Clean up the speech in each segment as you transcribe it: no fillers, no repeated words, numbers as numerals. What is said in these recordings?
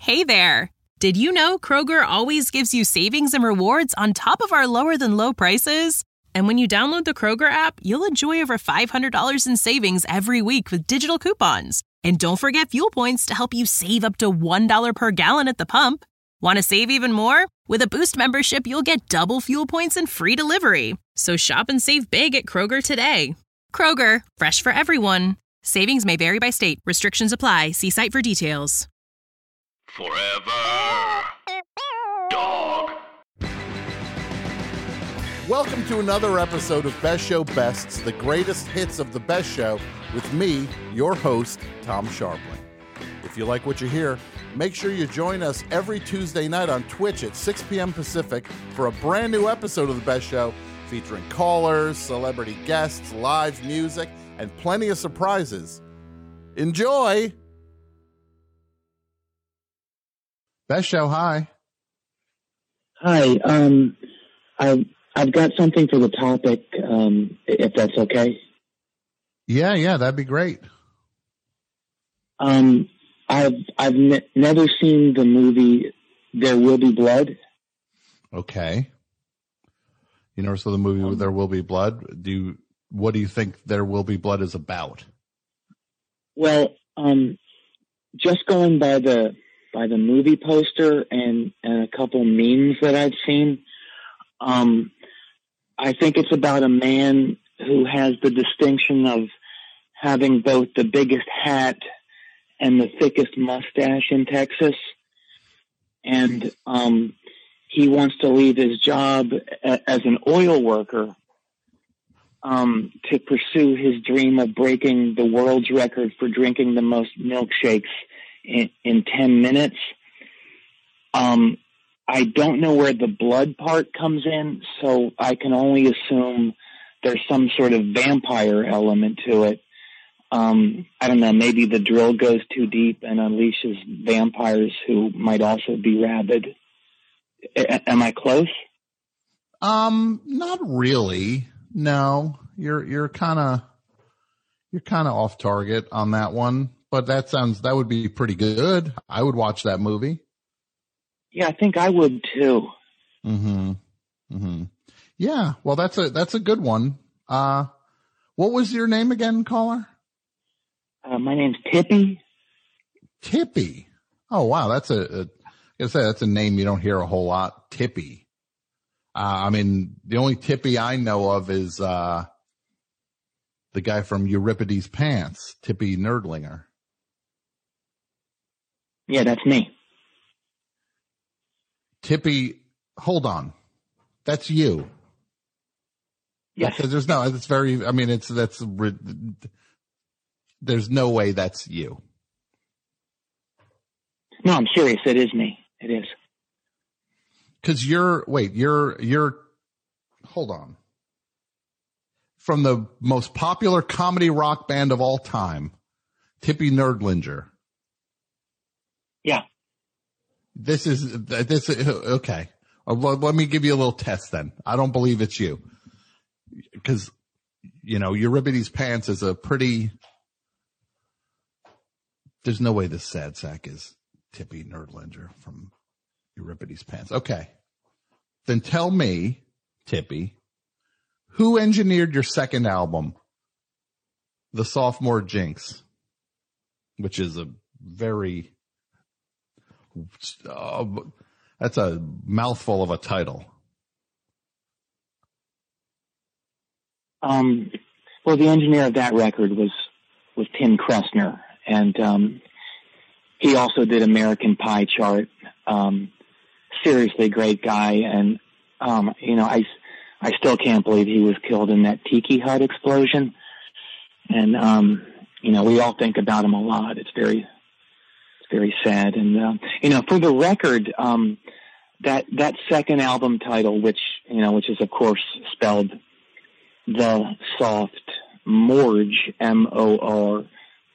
Hey there! Did you know Kroger always gives you savings and rewards on top of our lower-than-low prices? And when you download the Kroger app, you'll enjoy over $500 in savings every week with digital coupons. And don't forget fuel points to help you save up to $1 per gallon at the pump. Want to save even more? With a Boost membership, you'll get double fuel points and free delivery. So shop and save big at Kroger today. Kroger, fresh for everyone. Savings may vary by state. Restrictions apply. See site for details. Forever Dog. Welcome to another episode of Best Show Bests, the greatest hits of the best show, with me, your host, Tom Sharpling. If you like what you hear, make sure you join us every Tuesday night on Twitch at 6 p.m. Pacific for a brand new episode of the Best Show featuring callers, celebrity guests, live music, and plenty of surprises. Enjoy! Best Show, hi. Hi. I've got something for the topic, if that's okay. Yeah, that'd be great. I've never seen the movie There Will Be Blood. Okay. You never saw the movie There Will Be Blood? What do you think There Will Be Blood is about? Well, just going by the movie poster and a couple memes that I've seen, I think it's about a man who has the distinction of having both the biggest hat and the thickest mustache in Texas. And he wants to leave his job as an oil worker to pursue his dream of breaking the world's record for drinking the most milkshakes in 10 minutes. I don't know where the blood part comes in, so I can only assume there's some sort of vampire element to it. I don't know, maybe the drill goes too deep and unleashes vampires who might also be rabid. Am I close? Not really. No, you're kind of off target on that one. But that would be pretty good. I would watch that movie. Yeah, I think I would too. Yeah, well, that's a good one. What was your name again, caller? My name's Tippy. Tippy. Oh, wow. That's that's a name you don't hear a whole lot. Tippy. I mean, the only Tippy I know of is, the guy from Euripides Pants, Tippy Nerdlinger. Yeah, that's me. Tippy, hold on. That's you. Yes. There's no way that's you. No, I'm serious. It is me. It is. Cause hold on. From the most popular comedy rock band of all time, Tippy Nerdlinger. Yeah. This is okay. Let me give you a little test then. I don't believe it's you. Because, Euripides Pants is there's no way this sad sack is Tippy Nerdlinger from Euripides Pants. Okay. Then tell me, Tippy, who engineered your second album, The Sophomore Jinx, which is a very, that's a mouthful of a title. Well, the engineer of that record was Tim Kressner, and he also did American Pie Chart. Seriously great guy, and I still can't believe he was killed in that Tiki Hut explosion. And we all think about him a lot. It's very sad. And for the record, that second album title, which is of course spelled The Soft Morge, Morj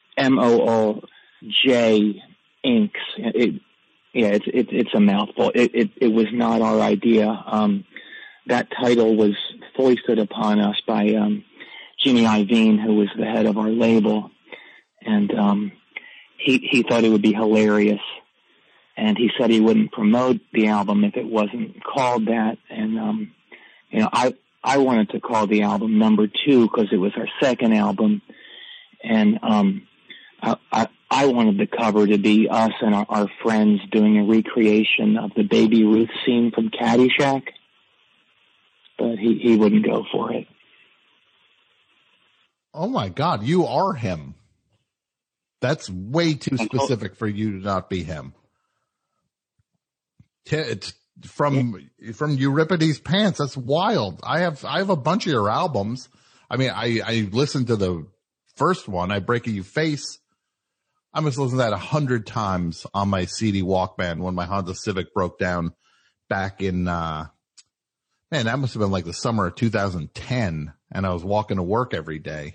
Inks. It's a mouthful. It was not our idea. That title was foisted upon us by Jimmy Iovine, who was the head of our label, and he thought it would be hilarious. and he said he wouldn't promote the album if it wasn't called that. And, I wanted to call the album Number 2 because it was our second album. And, I wanted the cover to be us and our friends doing a recreation of the Baby Ruth scene from Caddyshack, but he wouldn't go for it. Oh my God, you are him. That's way too specific for you to not be him. It's from Euripides Pants. That's wild. I have a bunch of your albums. I mean, I listened to the first one, I Break You Face. I must listen to that 100 times on my CD Walkman when my Honda Civic broke down back in, that must have been like the summer of 2010. And I was walking to work every day.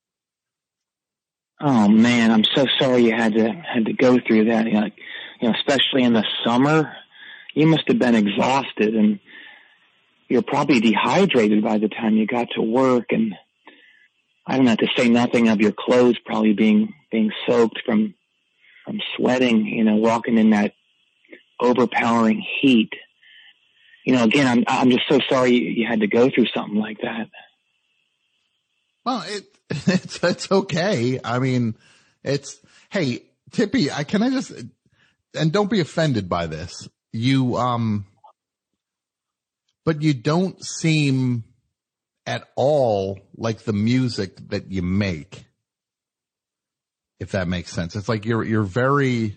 Oh man, I'm so sorry you had to go through that. Especially in the summer, you must have been exhausted, and you're probably dehydrated by the time you got to work. And I don't have to say nothing of your clothes probably being soaked from sweating. Walking in that overpowering heat. Again, I'm just so sorry you had to go through something like that. Well, it's okay. I mean, hey, Tippy, can I just, and don't be offended by this. But you don't seem at all like the music that you make, if that makes sense. It's like you're very,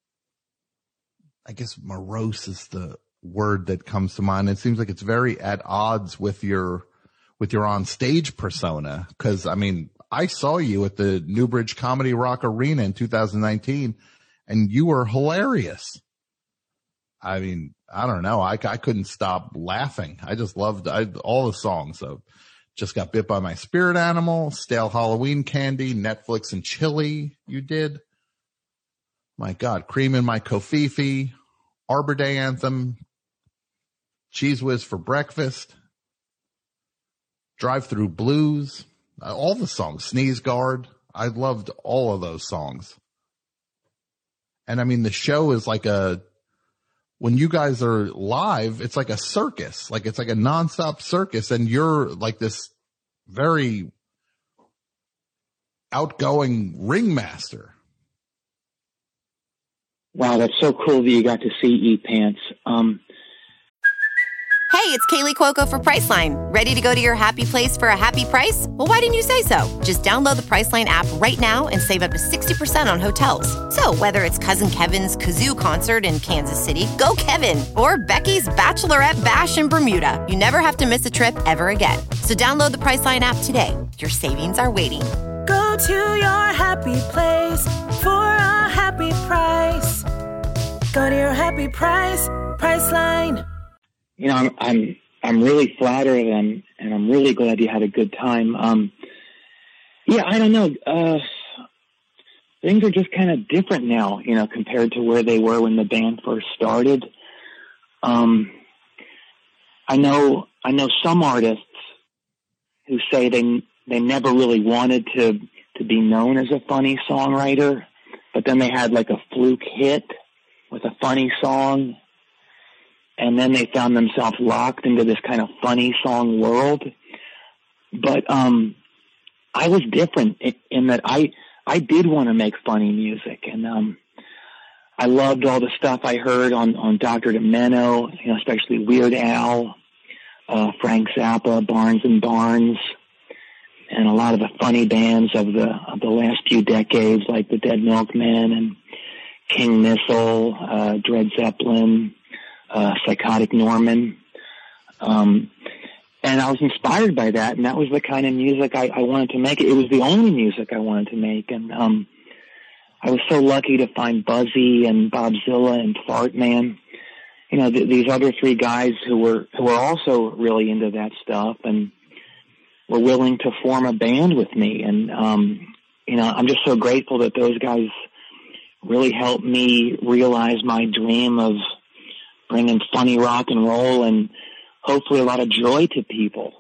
I guess morose is the word that comes to mind. It seems like it's very at odds with your on stage persona. Cause I mean, I saw you at the Newbridge Comedy Rock Arena in 2019 and you were hilarious. I mean, I don't know. I couldn't stop laughing. I just loved all the songs. So Just Got Bit by My Spirit Animal, Stale Halloween Candy, Netflix and Chili you did. My God, Cream in My Kofifi, Arbor Day Anthem, Cheese Whiz for Breakfast, Drive Through Blues, all the songs, Sneeze Guard. I loved all of those songs. And I mean, the show is like when you guys are live, it's like a circus, like it's like a nonstop circus. And you're like this very outgoing ringmaster. Wow, that's so cool that you got to see E-Pants. Hey, it's Kaylee Cuoco for Priceline. Ready to go to your happy place for a happy price? Well, why didn't you say so? Just download the Priceline app right now and save up to 60% on hotels. So whether it's Cousin Kevin's Kazoo Concert in Kansas City, go Kevin, or Becky's Bachelorette Bash in Bermuda, you never have to miss a trip ever again. So download the Priceline app today. Your savings are waiting. Go to your happy place for a happy price. Go to your happy price, Priceline. I'm really flattered and I'm really glad you had a good time. I don't know. Things are just kind of different now, compared to where they were when the band first started. I know some artists who say they never really wanted to be known as a funny songwriter, but then they had like a fluke hit with a funny song. And then they found themselves locked into this kind of funny song world. But I was different in that I did want to make funny music. And I loved all the stuff I heard on Dr. Demento, especially Weird Al, Frank Zappa, Barnes and Barnes, and a lot of the funny bands of the last few decades, like the Dead Milkmen and King Missile, Dred Zeppelin, Psychotic Norman. And I was inspired by that, and that was the kind of music I wanted to make. It was the only music I wanted to make, and I was so lucky to find Buzzy and Bobzilla and Fartman. These other three guys who were also really into that stuff and were willing to form a band with me. And I'm just so grateful that those guys really helped me realize my dream of bringing funny rock and roll and hopefully a lot of joy to people.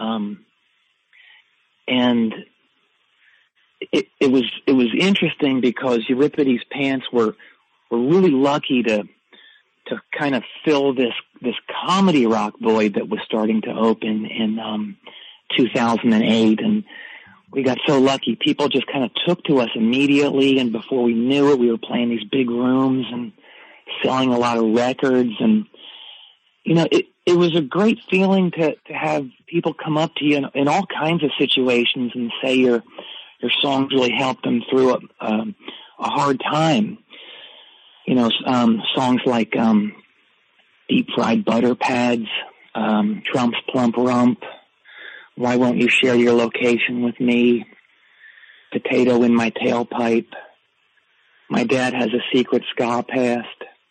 And it was interesting because Euripides Pants were we're really lucky to kind of fill this comedy rock void that was starting to open in 2008. And we got so lucky. People just kind of took to us immediately, and before we knew it, we were playing these big rooms and selling a lot of records. And, it was a great feeling to have people come up to you in all kinds of situations and say your songs really helped them through a hard time. Songs like Deep Fried Butter Pads, Trump's Plump Rump, Why Won't You Share Your Location With Me, Potato in My Tailpipe, My Dad Has a Secret Ska Past,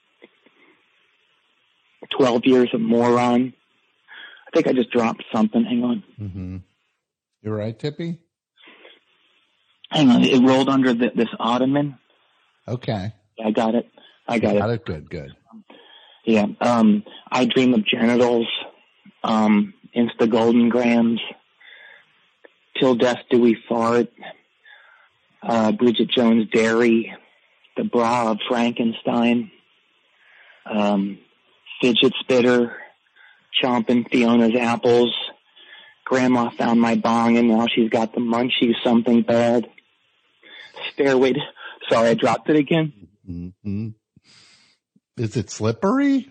12 Years of Moron. I think I just dropped something. Hang on. Mm-hmm. You're right, Tippy? Hang on. It rolled under this ottoman. Okay. I got it. Good. Yeah. I Dream of Genitals, Insta Golden Grams, Till Death Do We Fart, Bridget Jones' Dairy, The Bra of Frankenstein, Fidget Spitter, Chompin' Fiona's Apples, Grandma Found My Bong and Now She's Got the Munchies, Something Bad, Stairway to... Sorry, I dropped it again. Mm-hmm. Is it slippery?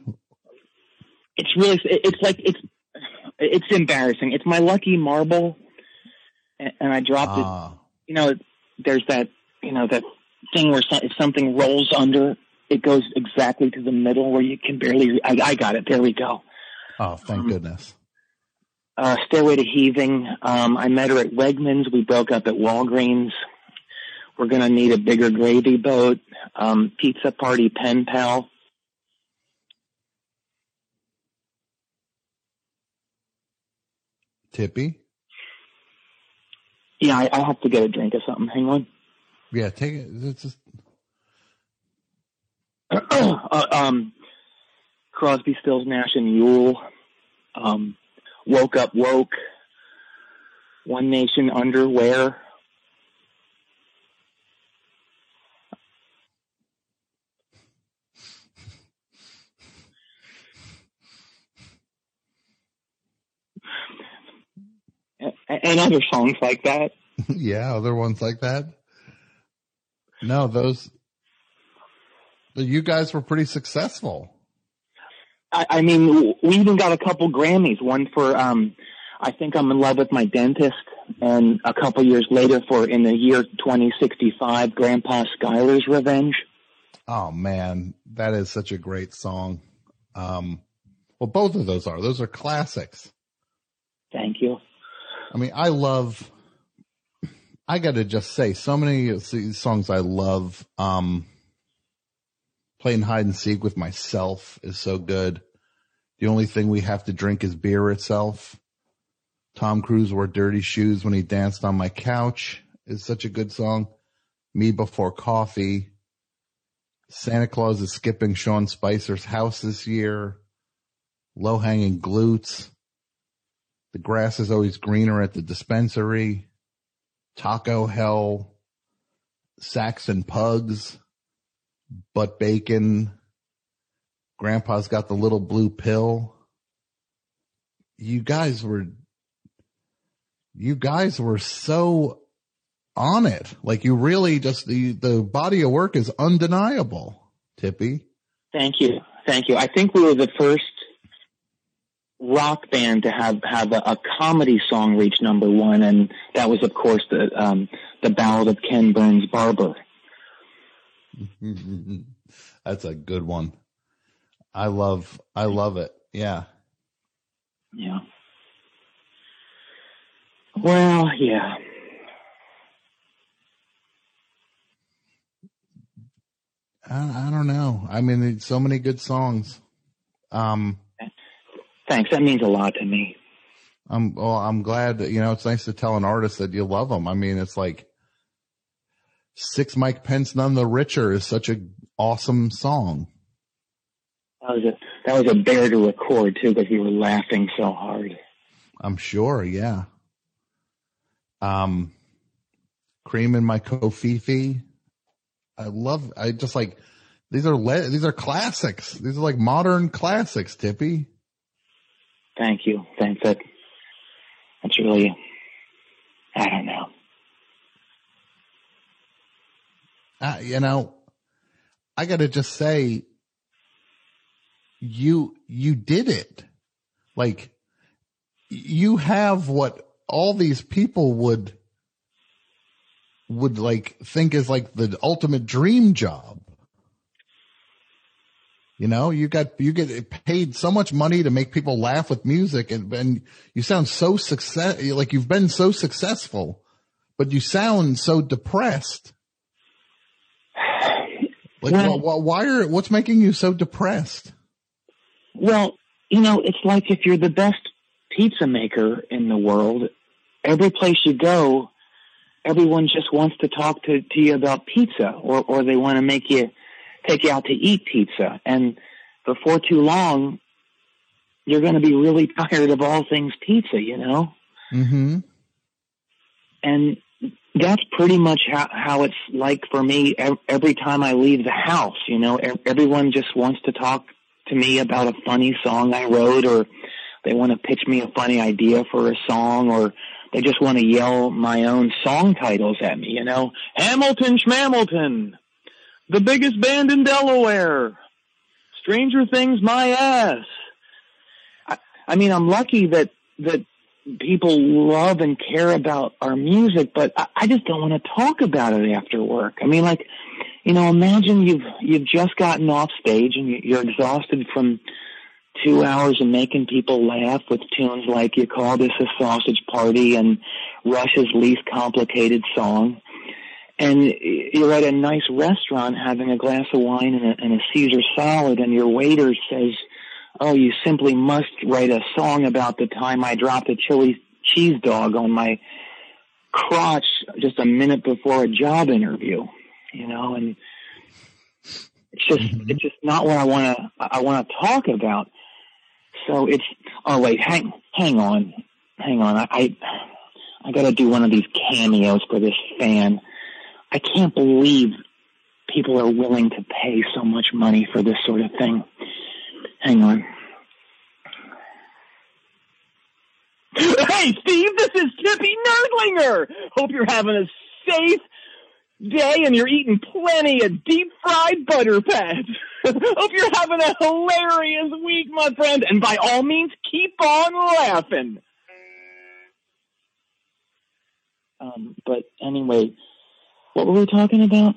It's embarrassing. It's my lucky marble, and I dropped it. There's that, that thing where if something rolls under, it goes exactly to the middle where you can barely. I got it. There we go. Oh, thank goodness. Stairway to Heaving. I met her at Wegmans. We broke up at Walgreens. We're going to need a bigger gravy boat. Pizza Party Pen Pal. Tippy? Yeah, I have to get a drink of something. Hang on. Yeah, take it. It's just... Crosby, Stills, Nash and Yule. Woke Up Woke. One Nation Underwear. And other songs like that. Yeah, other ones like that. No, you guys were pretty successful. I mean, we even got a couple Grammys. One for I Think I'm in Love with My Dentist, and a couple years later for In the Year 2065, Grandpa Schuyler's Revenge. Oh man, that is such a great song. Well, both of those are classics. Thank you. I mean, I got to just say, so many of these songs I love. Playing hide and seek with myself is so good. The only thing we have to drink is beer itself. Tom Cruise wore dirty shoes when he danced on my couch is such a good song. Me Before Coffee. Santa Claus is skipping Sean Spicer's house this year. Low Hanging Glutes. The grass is always greener at the dispensary. Taco Hell. Saxon Pugs. Butt Bacon. Grandpa's Got the Little Blue Pill. You guys were so on it. Like, you really just, the body of work is undeniable, Tippy. Thank you. I think we were the first rock band to have a comedy song reach number one, and that was, of course, the Ballad of Ken Burns' Barber. That's a good one. I love it. Yeah. Yeah. Well, yeah. I don't know. I mean, there's so many good songs. Thanks. That means a lot to me. I'm glad that, it's nice to tell an artist that you love them. I mean, it's like Six Mike Pence, None the Richer is such an awesome song. That was a bear to record too, because we were laughing so hard. I'm sure. Yeah. Cream in My Kofifi. I just like These are classics. These are like modern classics, Tippy. Thank you. Thanks. That's really, I don't know. You know, I got to just say, you did it. Like, you have what all these people would like think is like the ultimate dream job. You know, you get paid so much money to make people laugh with music, and you sound so like you've been so successful, but you sound so depressed. Like, what's making you so depressed? Well, you know, it's like if you're the best pizza maker in the world, every place you go, everyone just wants to talk to you about pizza, or they want to take you out to eat pizza. And before too long, you're going to be really tired of all things pizza, you know? Mm-hmm. And that's pretty much how it's like for me every time I leave the house. You know, everyone just wants to talk to me about a funny song I wrote, or they want to pitch me a funny idea for a song, or they just want to yell my own song titles at me, you know. Hamilton Schmamilton, the biggest band in Delaware, Stranger Things my ass. I mean, I'm lucky that people love and care about our music, but I just don't want to talk about it after work. I mean, like, you know, imagine you've just gotten off stage and you're exhausted from 2 hours of making people laugh with tunes like You Call This a Sausage Party and Rush's Least Complicated Song. And you're at a nice restaurant having a glass of wine and a Caesar salad, and your waiter says, "Oh, you simply must write a song about the time I dropped a chili cheese dog on my crotch just a minute before a job interview," you know, and it's just not what I want to talk about. So wait, hang on. I got to do one of these cameos for this fan. I can't believe people are willing to pay so much money for this sort of thing. Hang on. Hey, Steve, this is Tippy Nerdlinger. Hope you're having a safe day and you're eating plenty of deep-fried butter pats. Hope you're having a hilarious week, my friend. And by all means, keep on laughing. But anyway, what were we talking about?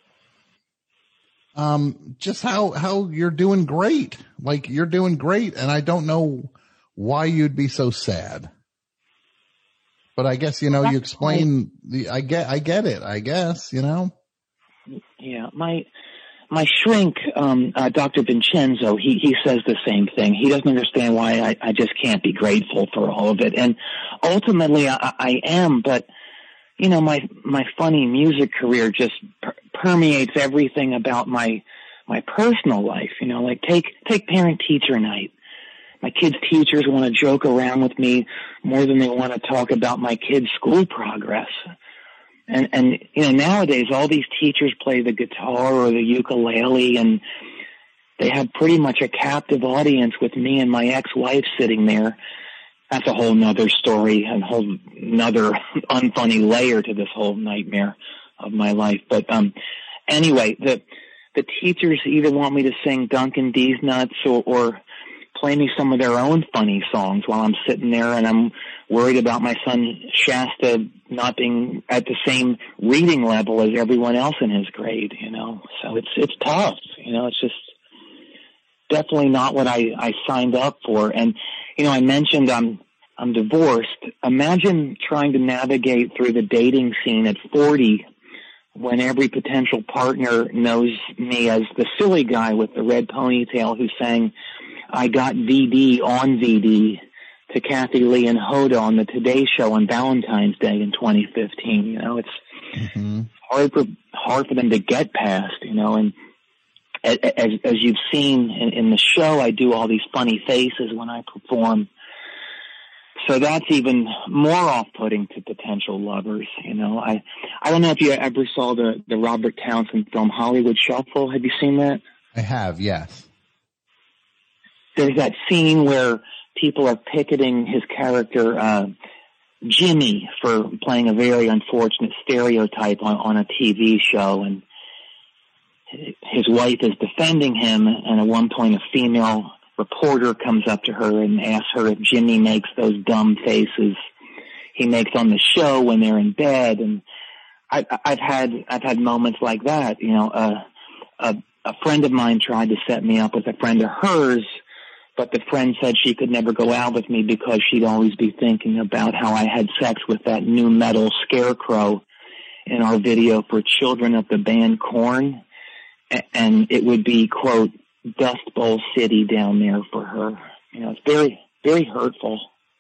Just how you're doing great. Like, you're doing great, and I don't know why you'd be so sad. But I guess, you know, you explain I get it, I guess, you know? Yeah, my shrink, Dr. Vincenzo, he says the same thing. He doesn't understand why I just can't be grateful for all of it. And ultimately I am, but you know, my funny music career just permeates everything about my personal life. You know, like take parent-teacher night. My kids' teachers want to joke around with me more than they want to talk about my kids' school progress. And you know, nowadays all these teachers play the guitar or the ukulele, and they have pretty much a captive audience with me and my ex-wife sitting there. That's a whole nother story, a whole nother unfunny layer to this whole nightmare of my life. But anyway, the teachers either want me to sing Duncan D's Nuts or play me some of their own funny songs while I'm sitting there, and I'm worried about my son Shasta not being at the same reading level as everyone else in his grade, you know. So it's tough, you know. It's just definitely not what I signed up for. And you know, I mentioned I'm divorced. Imagine trying to navigate through the dating scene at 40 when every potential partner knows me as the silly guy with the red ponytail who sang "I Got VD on VD" to Kathy Lee and Hoda on the Today Show on Valentine's Day in 2015. You know, it's hard for them to get past, you know. And as you've seen in the show, I do all these funny faces when I perform. So that's even more off-putting to potential lovers. You know, I don't know if you ever saw the Robert Townsend film Hollywood Shuffle. Have you seen that? I have, yes. There's that scene where people are picketing his character, Jimmy, for playing a very unfortunate stereotype on a TV show, and his wife is defending him, and at one point a female reporter comes up to her and asks her if Jimmy makes those dumb faces he makes on the show when they're in bed. And I've had moments like that. You know, a friend of mine tried to set me up with a friend of hers, but the friend said she could never go out with me because she'd always be thinking about how I had sex with that new metal scarecrow in our video for children of the band Korn. And it would be, quote, Dust Bowl City down there for her. You know, it's very, very hurtful.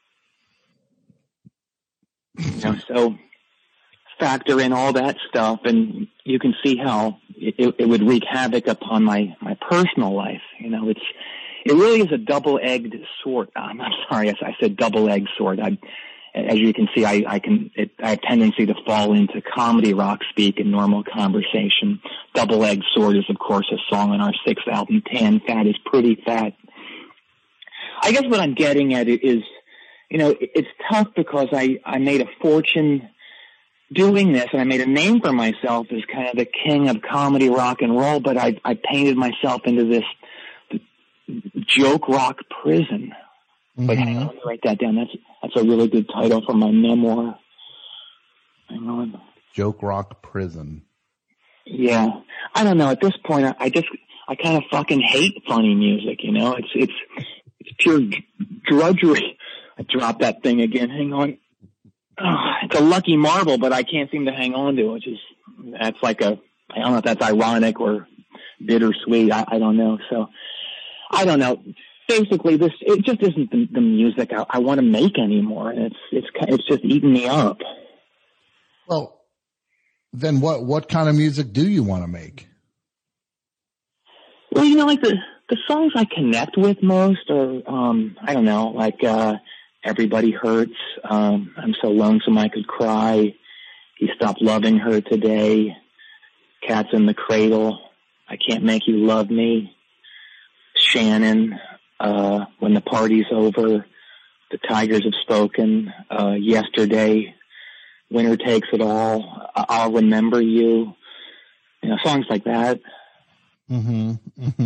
You know, so factor in all that stuff, and you can see how it would wreak havoc upon my personal life. You know, it really is a double-egged sword. I'm sorry, I said double-edged sword. As you can see, I have a tendency to fall into comedy rock speak in normal conversation. Double-Edged Sword is, of course, a song on our 6th album, Tan Fat is Pretty Fat. I guess what I'm getting at is, you know, it's tough because I made a fortune doing this, and I made a name for myself as kind of the king of comedy rock and roll, but I painted myself into this joke rock prison. But hang on, let me write that down. That's a really good title for my memoir. Hang on. Joke rock prison. Yeah. I don't know. At this point, I kind of fucking hate funny music, you know? It's pure drudgery. I dropped that thing again. Hang on. Oh, it's a lucky marble, but I can't seem to hang on to it. That's like I don't know if that's ironic or bittersweet. I don't know. So, I don't know. Basically, it just isn't the music I want to make anymore. It's just eating me up. Well, then what kind of music do you want to make? Well, you know, like the songs I connect with most are, I don't know, like Everybody Hurts, I'm So Lonesome I Could Cry, He Stopped Loving Her Today, Cats in the Cradle, I Can't Make You Love Me, Shannon, When the Party's Over, The Tigers Have Spoken, Yesterday, Winner Takes It All, I'll Remember You, you know, songs like that. Mm-hmm. Mm-hmm.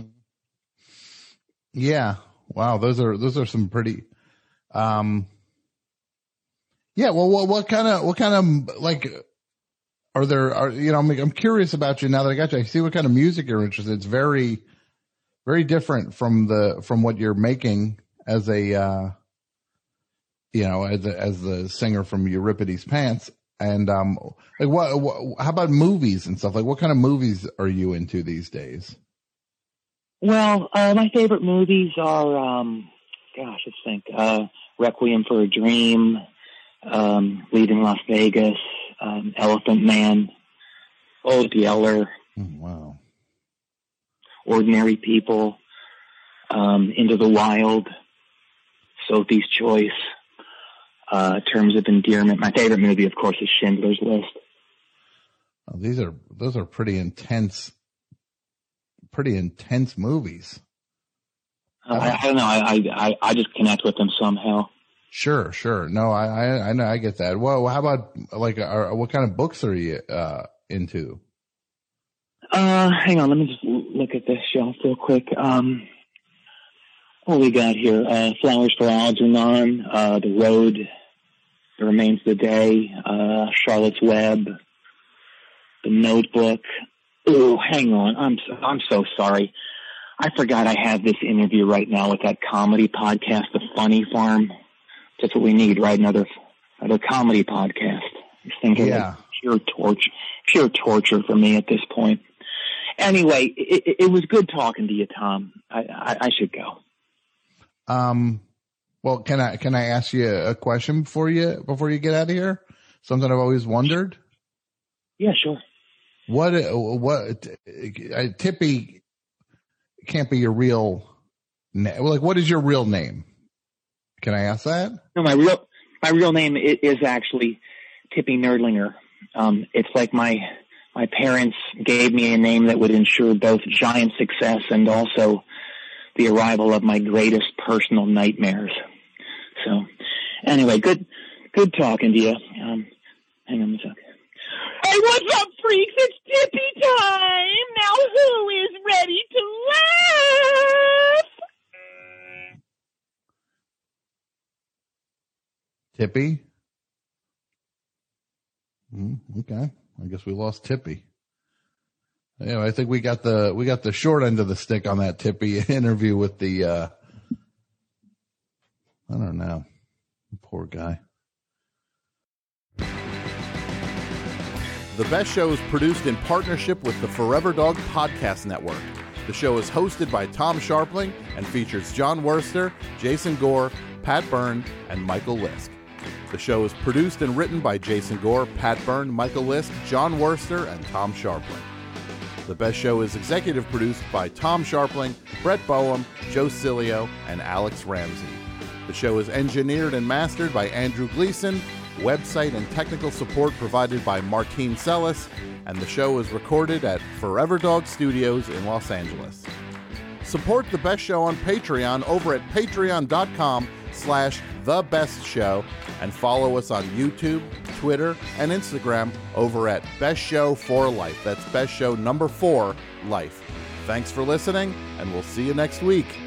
Yeah. Wow. Those are some pretty, yeah. Well, what kind of like, you know, I'm curious about you now that I got you. I see what kind of music you're interested in. It's very, very different from what you're making as a, you know, as the singer from Euripides Pants. And, like how about movies and stuff? Like what kind of movies are you into these days? Well, my favorite movies are, let's think, Requiem for a Dream, Leaving Las Vegas, Elephant Man, Old Yeller. Wow. Ordinary People, Into the Wild, Sophie's Choice, Terms of Endearment. My favorite movie, of course, is Schindler's List. Oh, those are pretty intense movies. I don't know. I just connect with them somehow. Sure. No, I know. I get that. Well, how about like, what kind of books are you, into? Hang on. Let me just look at this shelf real quick. What we got here? Flowers for Algernon, The Road, There Remains the Day, Charlotte's Web, The Notebook. Oh, hang on. I'm so sorry. I forgot I have this interview right now with that comedy podcast, The Funny Farm. That's what we need, right? Another comedy podcast. These things are like pure torture for me at this point. Anyway, it was good talking to you, Tom. I should go. Well, can I ask you a question before you get out of here? Something I've always wondered. Yeah, sure. What Tippy can't be your real name. Like, what is your real name? Can I ask that? No, my real name is actually Tippy Nerdlinger. It's like my parents gave me a name that would ensure both giant success and also the arrival of my greatest personal nightmares. So, anyway, good talking to you. Hang on a second. Hey, what's up, freaks? It's Tippy time. Now, who is ready to laugh? Tippy? Okay. I guess we lost Tippy. Anyway, I think we got the short end of the stick on that Tippy interview with the I don't know. Poor guy. The Best Show is produced in partnership with the Forever Dog Podcast Network. The show is hosted by Tom Scharpling and features John Worster, Jason Gore, Pat Byrne, and Michael Lisk. The show is produced and written by Jason Gore, Pat Byrne, Michael Lisk, John Worster, and Tom Scharpling. The Best Show is executive produced by Tom Scharpling, Brett Boehm, Joe Cilio, and Alex Ramsey. The show is engineered and mastered by Andrew Gleason, website and technical support provided by Martine Sellis, and the show is recorded at Forever Dog Studios in Los Angeles. Support The Best Show on Patreon over at patreon.com/thebestshow and follow us on YouTube, Twitter, and Instagram over at Best Show 4 Life. That's Best Show number 4 Life. Thanks for listening, and we'll see you next week.